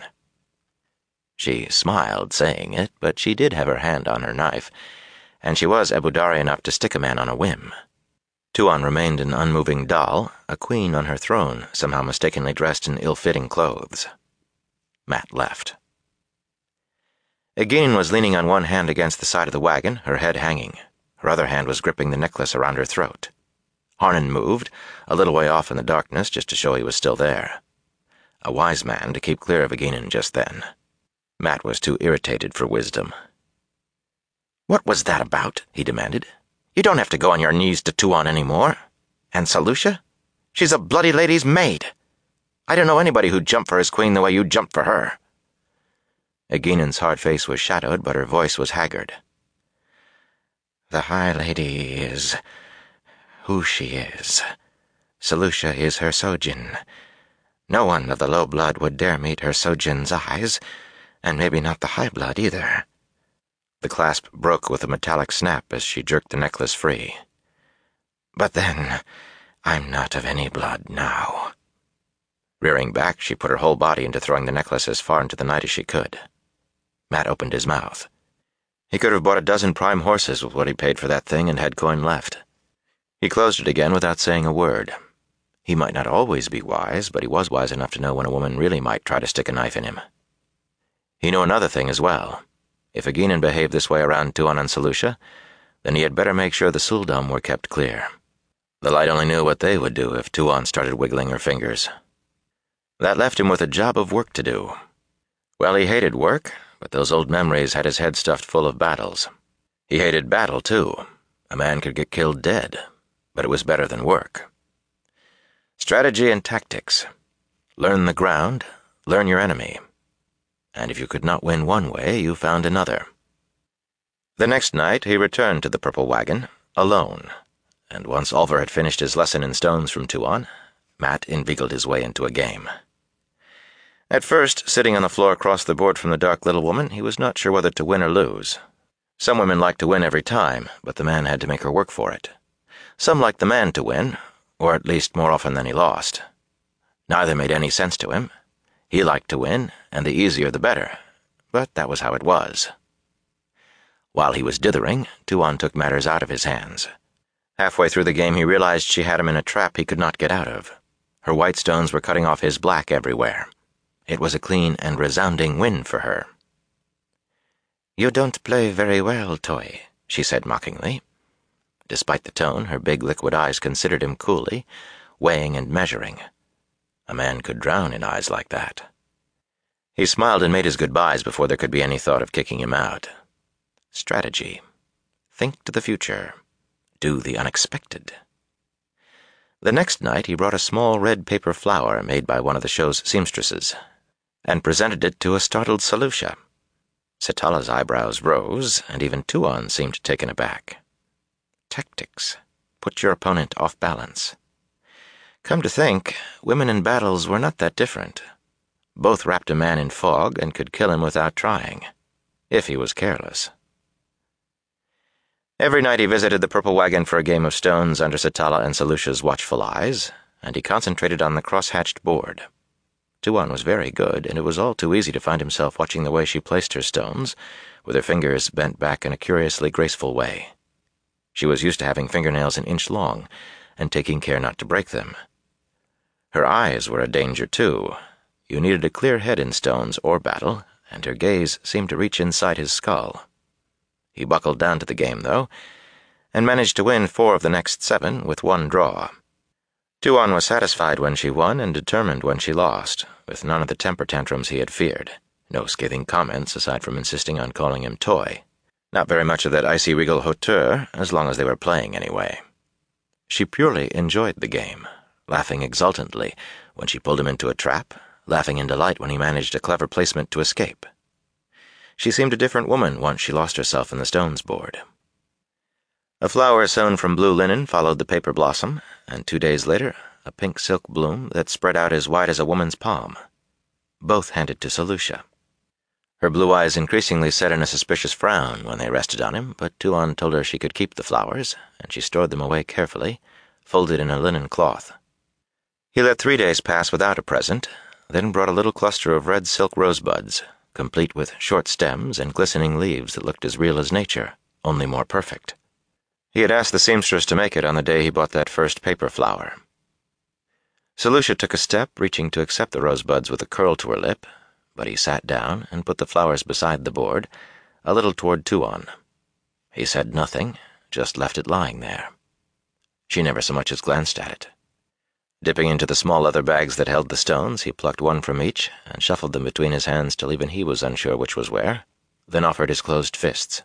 She smiled, saying it, but she did have her hand on her knife, and she was Ebudari enough to stick a man on a whim. Tuon remained an unmoving doll, a queen on her throne, somehow mistakenly dressed in ill-fitting clothes. Matt left. Eginon was leaning on one hand against the side of the wagon, her head hanging. Her other hand was gripping the necklace around her throat. Harnan moved, a little way off in the darkness, just to show he was still there. A wise man to keep clear of Eginon just then. Matt was too irritated for wisdom. "What was that about?" he demanded. "You don't have to go on your knees to Tuon anymore. And Selucia? She's a bloody lady's maid. I don't know anybody who'd jump for his queen the way you jumped for her." Eginon's hard face was shadowed, but her voice was haggard. "The High Lady is who she is. Selucia is her Sojin. No one of the low blood would dare meet her Sojin's eyes, and maybe not the high blood either." The clasp broke with a metallic snap as she jerked the necklace free. "But then, I'm not of any blood now." Rearing back, she put her whole body into throwing the necklace as far into the night as she could. Matt opened his mouth. He could have bought a dozen prime horses with what he paid for that thing and had coin left. He closed it again without saying a word. He might not always be wise, but he was wise enough to know when a woman really might try to stick a knife in him. He knew another thing as well. If Eginon behaved this way around Tuon and Selucia, then he had better make sure the Sul'dam were kept clear. The light only knew what they would do if Tuon started wiggling her fingers. That left him with a job of work to do. Well, he hated work, but those old memories had his head stuffed full of battles. He hated battle, too. A man could get killed dead, but it was better than work. Strategy and tactics. Learn the ground, learn your enemy. And if you could not win one way, you found another. The next night he returned to the purple wagon, alone, and once Olver had finished his lesson in stones from Tuon, Matt inveigled his way into a game. At first, sitting on the floor across the board from the dark little woman, he was not sure whether to win or lose. Some women liked to win every time, but the man had to make her work for it. Some liked the man to win, or at least more often than he lost. Neither made any sense to him. He liked to win, and the easier the better, but that was how it was. While he was dithering, Tuon took matters out of his hands. Halfway through the game he realized she had him in a trap he could not get out of. Her white stones were cutting off his black everywhere. It was a clean and resounding win for her. "You don't play very well, Toy," she said mockingly. Despite the tone, her big liquid eyes considered him coolly, weighing and measuring. A man could drown in eyes like that. He smiled and made his goodbyes before there could be any thought of kicking him out. Strategy. Think to the future. Do the unexpected. The next night he brought a small red paper flower made by one of the show's seamstresses, and presented it to a startled Selucia. Setala's eyebrows rose, and even Tuon seemed taken aback. Tactics. Put your opponent off balance. Come to think, women in battles were not that different. Both wrapped a man in fog and could kill him without trying, if he was careless. Every night he visited the Purple Wagon for a game of stones under Setala and Selucia's watchful eyes, and he concentrated on the cross-hatched board. Tuon was very good, and it was all too easy to find himself watching the way she placed her stones, with her fingers bent back in a curiously graceful way. She was used to having fingernails an inch long, and taking care not to break them. Her eyes were a danger, too. You needed a clear head in stones or battle, and her gaze seemed to reach inside his skull. He buckled down to the game, though, and managed to win four of the next seven with one draw. Tuon was satisfied when she won and determined when she lost, with none of the temper tantrums he had feared, no scathing comments aside from insisting on calling him Toy. Not very much of that icy regal hauteur, as long as they were playing anyway. She purely enjoyed the game, laughing exultantly when she pulled him into a trap, laughing in delight when he managed a clever placement to escape. She seemed a different woman once she lost herself in the stones board. A flower sewn from blue linen followed the paper blossom, and two days later, a pink silk bloom that spread out as wide as a woman's palm. Both handed to Selucia. Her blue eyes increasingly set in a suspicious frown when they rested on him, but Tuon told her she could keep the flowers, and she stored them away carefully, folded in a linen cloth. He let three days pass without a present, then brought a little cluster of red silk rosebuds, complete with short stems and glistening leaves that looked as real as nature, only more perfect. He had asked the seamstress to make it on the day he bought that first paper flower. Selucia took a step, reaching to accept the rosebuds with a curl to her lip, but he sat down and put the flowers beside the board, a little toward Tuon. He said nothing, just left it lying there. She never so much as glanced at it. Dipping into the small leather bags that held the stones, he plucked one from each and shuffled them between his hands till even he was unsure which was where, then offered his closed fists.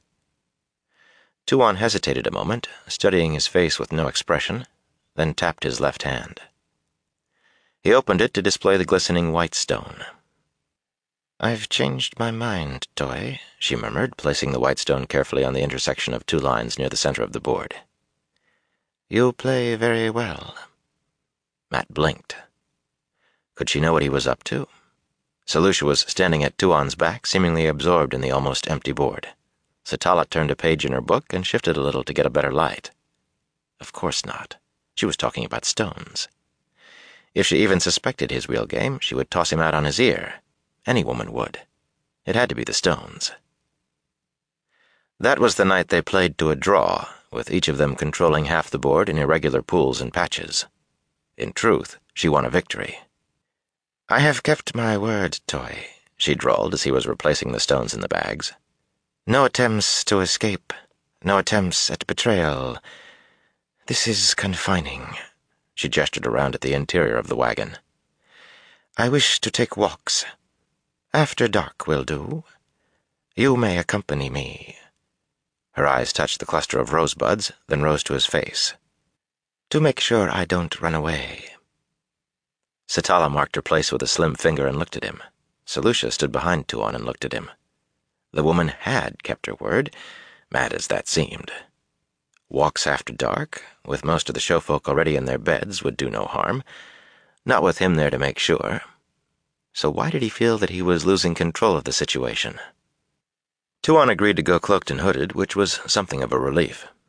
Tuon hesitated a moment, studying his face with no expression, then tapped his left hand. He opened it to display the glistening white stone. "I've changed my mind, Toy," she murmured, placing the white stone carefully on the intersection of two lines near the center of the board. "You play very well." Matt blinked. Could she know what he was up to? Selucia was standing at Tuon's back, seemingly absorbed in the almost empty board. Setala turned a page in her book and shifted a little to get a better light. Of course not. She was talking about stones. If she even suspected his real game, she would toss him out on his ear. Any woman would. It had to be the stones. That was the night they played to a draw, with each of them controlling half the board in irregular pools and patches. In truth, she won a victory. "I have kept my word, Toy," she drawled as he was replacing the stones in the bags. "No attempts to escape, no attempts at betrayal. This is confining." She gestured around at the interior of the wagon. "I wish to take walks. After dark will do. You may accompany me." Her eyes touched the cluster of rosebuds, then rose to his face. "To make sure I don't run away." Setala marked her place with a slim finger and looked at him. Selucia stood behind Tuon and looked at him. The woman had kept her word, mad as that seemed. Walks after dark, with most of the showfolk already in their beds, would do no harm. Not with him there to make sure. So why did he feel that he was losing control of the situation? Tuon agreed to go cloaked and hooded, which was something of a relief.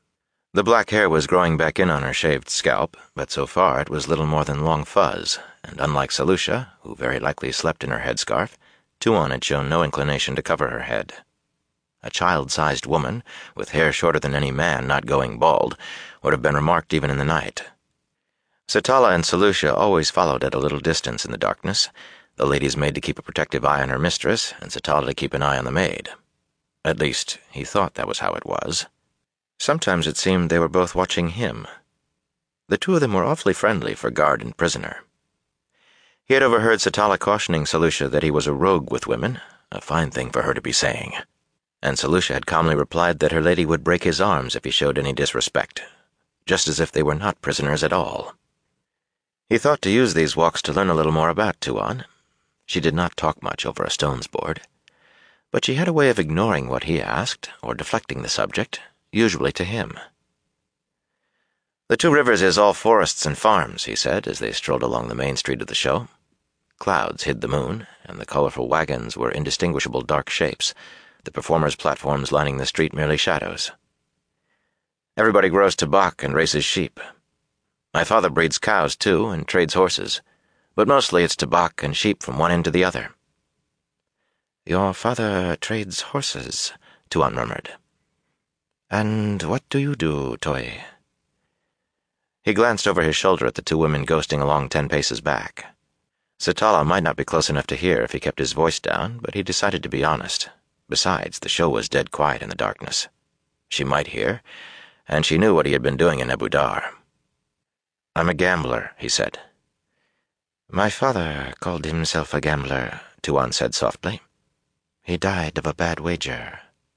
The black hair was growing back in on her shaved scalp, but so far it was little more than long fuzz, and unlike Salisha, who very likely slept in her headscarf, Tuon had shown no inclination to cover her head. A child-sized woman, with hair shorter than any man not going bald, would have been remarked even in the night. Satala and Salisha always followed at a little distance in the darkness, the lady's maid to keep a protective eye on her mistress, and Satala to keep an eye on the maid. At least, he thought that was how it was. Sometimes it seemed they were both watching him. The two of them were awfully friendly for guard and prisoner. He had overheard Satala cautioning Salisha that he was a rogue with women, a fine thing for her to be saying, and Salisha had calmly replied that her lady would break his arms if he showed any disrespect, just as if they were not prisoners at all. He thought to use these walks to learn a little more about Tuon. She did not talk much over a stone's board, but she had a way of ignoring what he asked, or deflecting the subject, usually to him. "The Two Rivers is all forests and farms," he said, as they strolled along the main street of the show. Clouds hid the moon, and the colorful wagons were indistinguishable dark shapes, the performers' platforms lining the street merely shadows. "Everybody grows tobacco and raises sheep. My father breeds cows, too, and trades horses, but mostly it's tobacco and sheep from one end to the other." "Your father trades horses," Tuon murmured. "And what do you do, Toy?" He glanced over his shoulder at the two women ghosting along ten paces back. Satala might not be close enough to hear if he kept his voice down, but he decided to be honest. Besides, the show was dead quiet in the darkness. She might hear, and she knew what he had been doing in Ebou Dar. "I'm a gambler," he said. "My father called himself a gambler," Tuon said softly. "He died of a bad wager."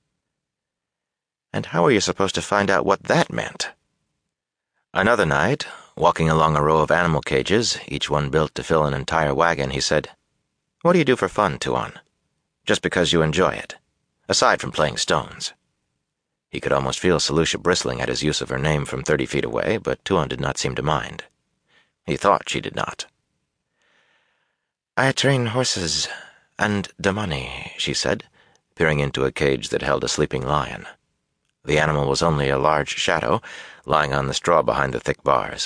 And how were you supposed to find out what that meant? Another night, walking along a row of animal cages, each one built to fill an entire wagon, he said, "What do you do for fun, Tuon? Just because you enjoy it, aside from playing stones." He could almost feel Salisha bristling at his use of her name from thirty feet away, but Tuon did not seem to mind. He thought she did not. "I train horses and Damani," she said, peering into a cage that held a sleeping lion. The animal was only a large shadow, lying on the straw behind the thick bars.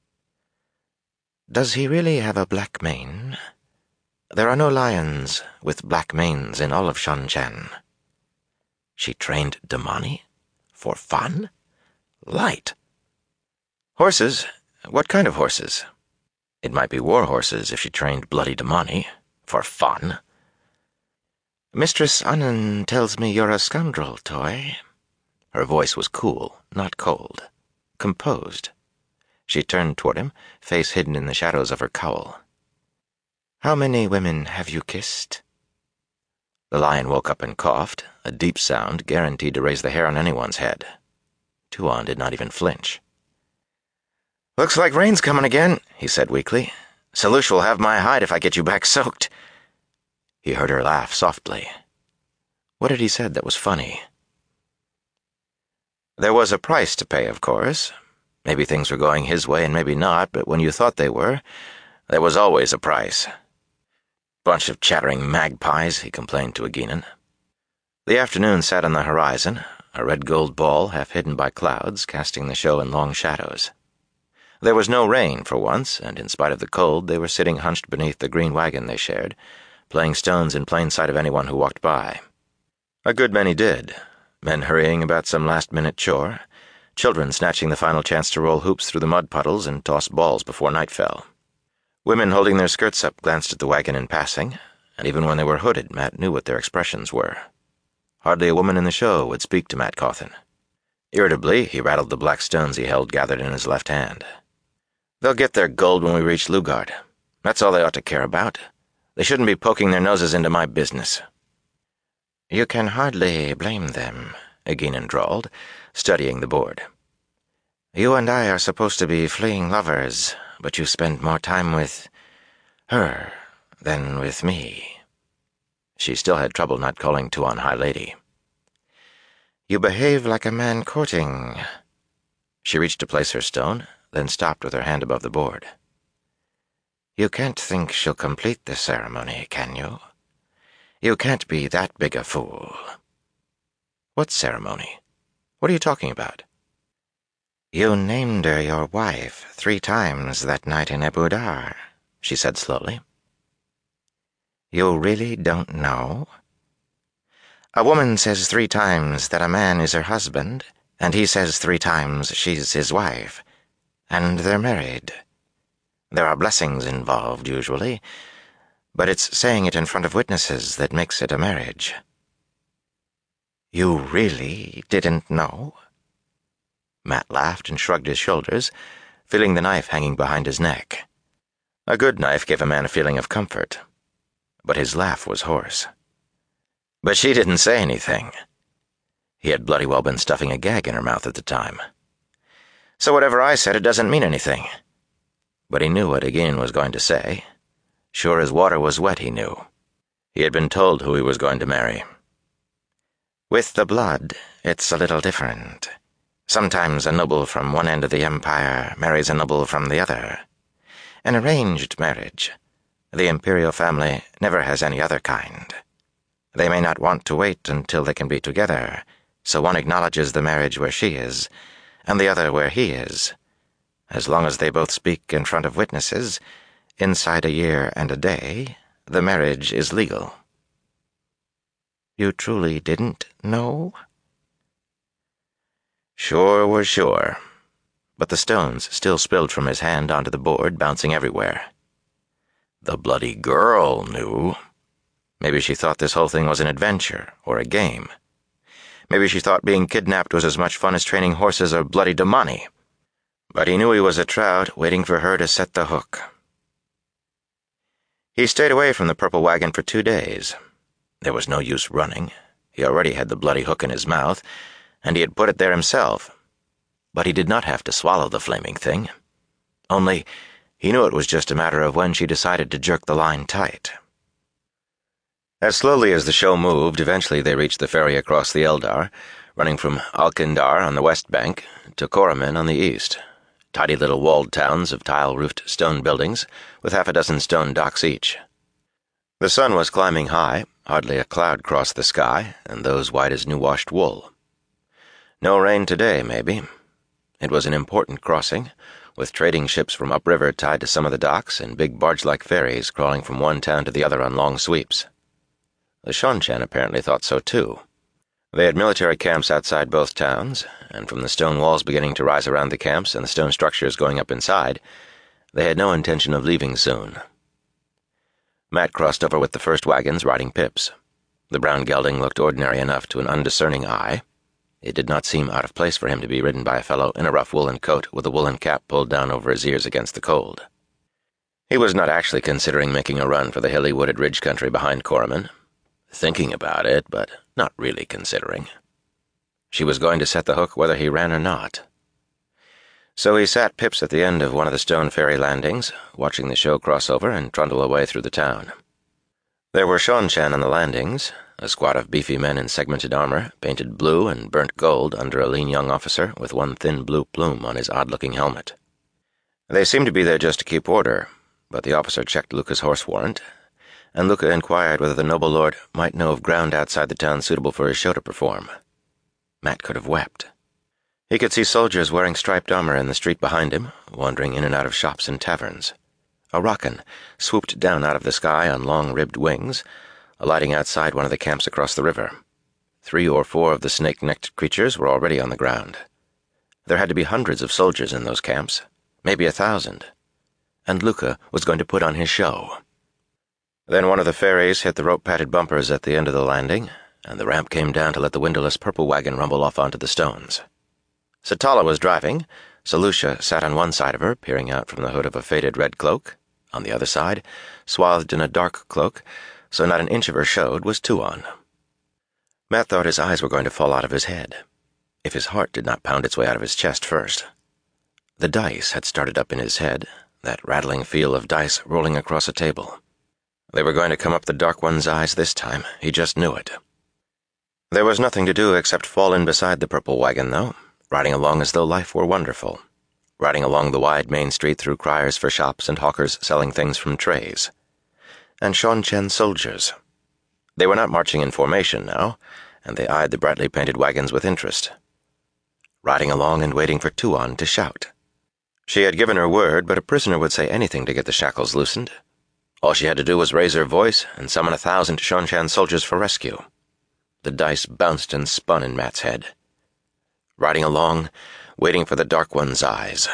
"Does he really have a black mane? There are no lions with black manes in all of Seanchan." She trained Damani? For fun? Light. "Horses? What kind of horses?" It might be war horses if she trained bloody Damani. For fun. "Mistress Anan tells me you're a scoundrel, Toy." Her voice was cool, not cold. Composed. She turned toward him, face hidden in the shadows of her cowl. "How many women have you kissed?" The lion woke up and coughed, a deep sound guaranteed to raise the hair on anyone's head. Tuon did not even flinch. "Looks like rain's coming again," he said weakly. "Salisha will have my hide if I get you back soaked." He heard her laugh softly. What had he said that was funny? There was a price to pay, of course. Maybe things were going his way and maybe not, but when you thought they were, there was always a price. "Bunch of chattering magpies," he complained to Egeanan. The afternoon sat on the horizon, a red-gold ball half hidden by clouds, casting the show in long shadows. There was no rain for once, and in spite of the cold, they were sitting hunched beneath the green wagon they shared, playing stones in plain sight of anyone who walked by. A good many did, men hurrying about some last-minute chore, children snatching the final chance to roll hoops through the mud puddles and toss balls before night fell. Women holding their skirts up glanced at the wagon in passing, and even when they were hooded, Matt knew what their expressions were. Hardly a woman in the show would speak to Matt Cawthon. Irritably, he rattled the black stones he held gathered in his left hand. "They'll get their gold when we reach Lugard. That's all they ought to care about. They shouldn't be poking their noses into my business." "You can hardly blame them," Egeanan drawled, studying the board. "You and I are supposed to be fleeing lovers, but you spend more time with her than with me." She still had trouble not calling Tuon High Lady. "You behave like a man courting." She reached to place her stone, then stopped with her hand above the board. "You can't think she'll complete the ceremony, can you? You can't be that big a fool." "What ceremony? What are you talking about?" "You named her your wife three times that night in Abu Dar," she said slowly. "You really don't know? A woman says three times that a man is her husband, and he says three times she's his wife, and they're married. There are blessings involved, usually, but it's saying it in front of witnesses that makes it a marriage." "You really didn't know?" Matt laughed and shrugged his shoulders, feeling the knife hanging behind his neck. A good knife gave a man a feeling of comfort, but his laugh was hoarse. But she didn't say anything. He had bloody well been stuffing a gag in her mouth at the time. So whatever I said, it doesn't mean anything. But he knew what Egin was going to say. Sure as water was wet, he knew. He had been told who he was going to marry. "With the blood, it's a little different. Sometimes a noble from one end of the empire marries a noble from the other. An arranged marriage. The imperial family never has any other kind. They may not want to wait until they can be together, so one acknowledges the marriage where she is, and the other where he is. As long as they both speak in front of witnesses, inside a year and a day, the marriage is legal." "You truly didn't know?" Sure was sure, but the stones still spilled from his hand onto the board, bouncing everywhere. The bloody girl knew. Maybe she thought this whole thing was an adventure or a game. Maybe she thought being kidnapped was as much fun as training horses or bloody Damani. But he knew he was a trout waiting for her to set the hook. He stayed away from the purple wagon for two days. There was no use running. He already had the bloody hook in his mouth, and he had put it there himself. But he did not have to swallow the flaming thing. Only, he knew it was just a matter of when she decided to jerk the line tight. As slowly as the show moved, eventually they reached the ferry across the Eldar, running from Alkindar on the west bank to Koromin on the east, tidy little walled towns of tile-roofed stone buildings with half a dozen stone docks each. The sun was climbing high, hardly a cloud crossed the sky, and those white as new-washed wool. No rain today, maybe. It was an important crossing, with trading ships from upriver tied to some of the docks and big barge-like ferries crawling from one town to the other on long sweeps. The Shonchan apparently thought so too. They had military camps outside both towns, and from the stone walls beginning to rise around the camps and the stone structures going up inside, they had no intention of leaving soon. Matt crossed over with the first wagons riding Pips. The brown gelding looked ordinary enough to an undiscerning eye. It did not seem out of place for him to be ridden by a fellow in a rough woolen coat with a woolen cap pulled down over his ears against the cold. He was not actually considering making a run for the hilly wooded ridge country behind Koromin. Thinking about it, but not really considering. She was going to set the hook whether he ran or not. So he sat Pips at the end of one of the stone ferry landings, watching the show cross over and trundle away through the town. There were Shonchan on the landings, a squad of beefy men in segmented armor, painted blue and burnt gold under a lean young officer with one thin blue plume on his odd-looking helmet. They seemed to be there just to keep order, but the officer checked Luca's horse warrant, and Luca inquired whether the noble lord might know of ground outside the town suitable for his show to perform. Matt could have wept. He could see soldiers wearing striped armor in the street behind him, wandering in and out of shops and taverns. A rocket swooped down out of the sky on long-ribbed wings, alighting outside one of the camps across the river. Three or four of the snake-necked creatures were already on the ground. There had to be hundreds of soldiers in those camps, maybe a thousand, and Luca was going to put on his show. Then one of the ferries hit the rope-padded bumpers at the end of the landing, and the ramp came down to let the windowless purple wagon rumble off onto the stones. Satala was driving, so Lucia sat on one side of her, peering out from the hood of a faded red cloak. On the other side, swathed in a dark cloak, so not an inch of her showed, was Tuon. Matt thought his eyes were going to fall out of his head, if his heart did not pound its way out of his chest first. The dice had started up in his head, that rattling feel of dice rolling across a table. They were going to come up the Dark One's eyes this time. He just knew it. There was nothing to do except fall in beside the purple wagon, though, riding along as though life were wonderful, riding along the wide main street through criers for shops and hawkers selling things from trays. And Shonchan soldiers. They were not marching in formation now, and they eyed the brightly painted wagons with interest. riding along and waiting for Tuon to shout. She had given her word, but a prisoner would say anything to get the shackles loosened. All she had to do was raise her voice and summon a thousand Seanchan soldiers for rescue. The dice bounced and spun in Mat's head. Riding along, waiting for the Dark One's eyes.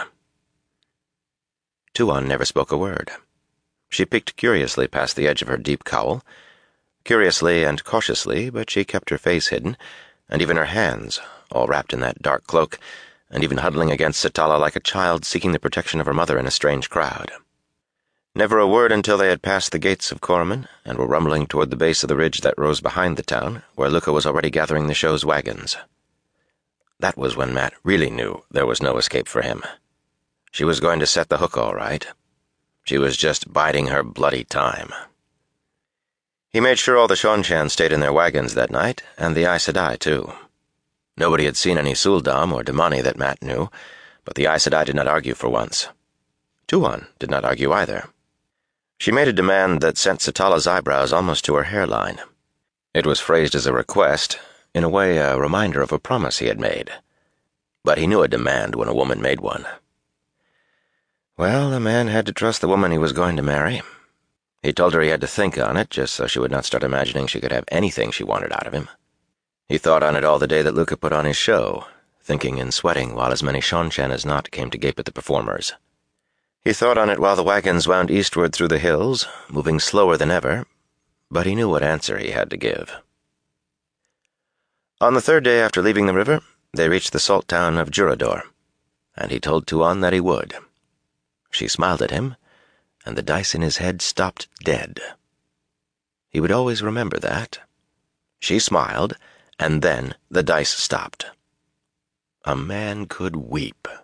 Tuon never spoke a word. She peeked curiously past the edge of her deep cowl. Curiously and cautiously, but she kept her face hidden, and even her hands, all wrapped in that dark cloak, and even huddling against Sitala like a child seeking the protection of her mother in a strange crowd. Never a word until they had passed the gates of Corman and were rumbling toward the base of the ridge that rose behind the town, where Luca was already gathering the show's wagons. That was when Mat really knew there was no escape for him. She was going to set the hook all right. She was just biding her bloody time. He made sure all the Seanchan stayed in their wagons that night, and the Aes Sedai, too. Nobody had seen any Suldam or Damani that Mat knew, but the Aes Sedai did not argue for once. Tuon did not argue either. She made a demand that sent Sitala's eyebrows almost to her hairline. It was phrased as a request, in a way a reminder of a promise he had made. But he knew a demand when a woman made one. Well, a man had to trust the woman he was going to marry. He told her he had to think on it, just so she would not start imagining she could have anything she wanted out of him. He thought on it all the day that Luca put on his show, thinking and sweating while as many Seanchan as not came to gape at the performers. He thought on it while the wagons wound eastward through the hills, moving slower than ever, but he knew what answer he had to give. On the third day after leaving the river, they reached the salt town of Jurador, and he told Tuon that he would. She smiled at him, and the dice in his head stopped dead. He would always remember that. She smiled, and then the dice stopped. A man could weep.